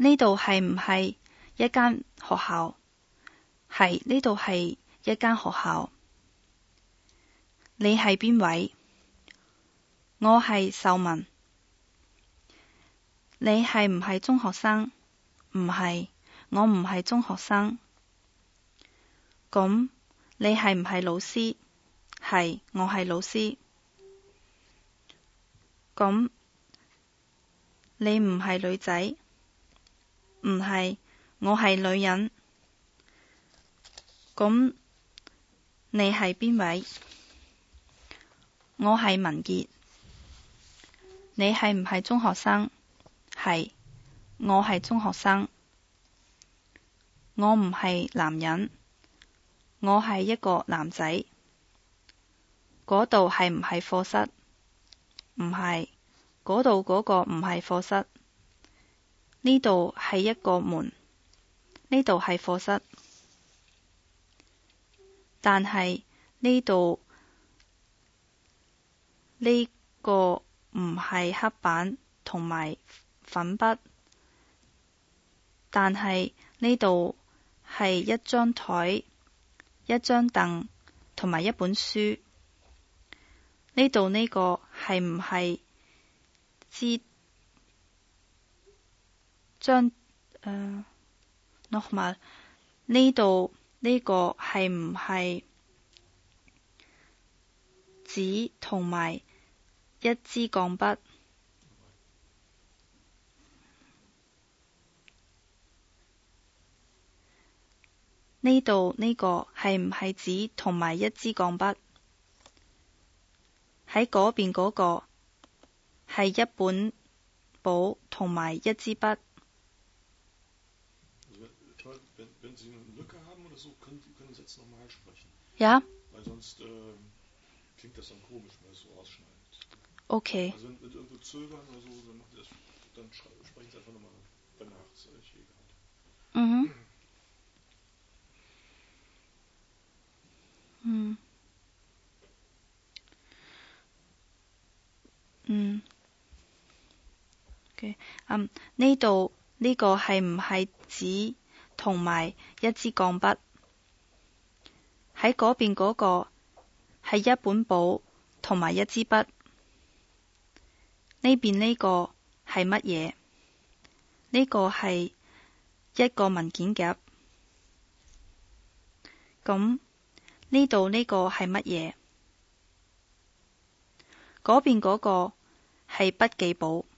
呢度係唔係一間學校？係，呢度係一間學校。你係邊位？我係秀文。你係唔係中學生？唔係，我唔係中學生。咁你係唔係老師？係，我係老師。咁你唔係女仔？唔係，我係女人。咁你係邊位？我係文傑。你係唔係中學生？係，我係中學生。我唔係男人，我係一個男仔。嗰度係唔係課室？唔係，嗰度嗰個唔係課室。呢度係一個門，呢度係課室。但係呢度呢個唔係黑板同埋粉筆，但係呢度係一張台、一張凳同埋一本書。呢度呢個係唔係支張nochmal，呢度呢個係唔係紙同埋一支鋼筆？呢度呢個係唔係紙同埋一支鋼筆？喺嗰邊嗰個係一本簿同埋一支筆。Ja? Okay. Mhm. Okay. 呢度呢個係唔係紙同埋一支鋼筆？喺嗰邊嗰個係一本簿同埋一支筆。呢邊呢個係乜嘢？呢個係一個文件夾。咁呢度呢個係乜嘢？嗰邊嗰個係筆記簿。